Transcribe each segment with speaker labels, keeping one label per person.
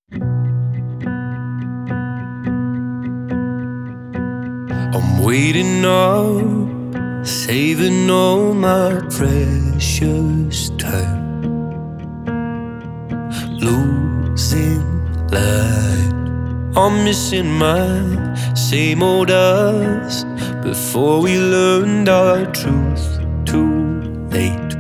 Speaker 1: I'm waiting up, saving all my precious time, losing light. I'm missing my same old us before we learned our truth too late.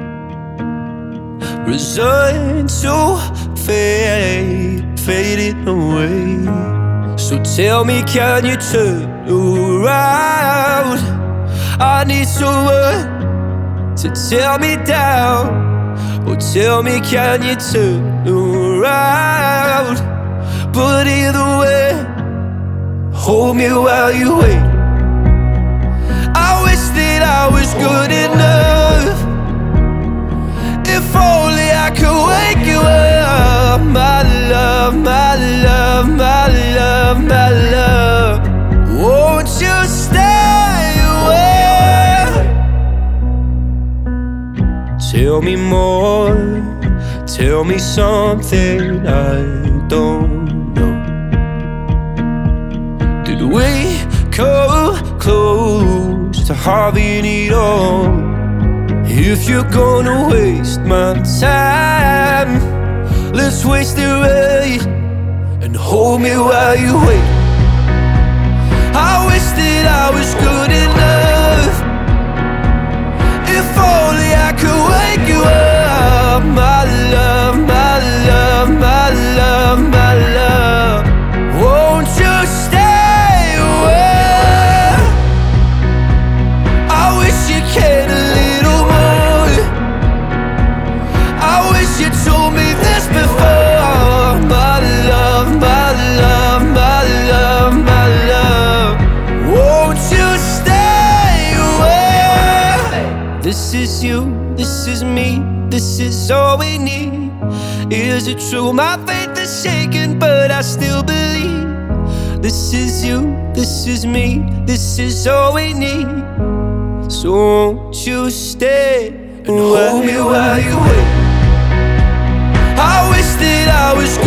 Speaker 1: Resigned to fade, fading away. So tell me, can you turn around? I need someone to tear me down. Or tell me, can you turn around? But either way, hold me while you wait. I wish that I was good enough. If only I could wake you up. My love, my love, my love, my love. Won't you stay away? Tell me more, tell me something I don't know. Did we come close to having it all? If you're gonna waste my time, let's waste it right and hold me while you wait. I wish that I was good enough. If only I could wake you up. My love, my love, my love, my love. Won't you stay away? I wish you cared a little more. I wish you told me this before. My love, my love, my love, my love. Won't you stay away? This is you, this is me, this is all we need. Is it true? My faith is shaken, but I still believe. This is you, this is me, this is all we need. So won't you stay and hold me while you wait? I wish that I was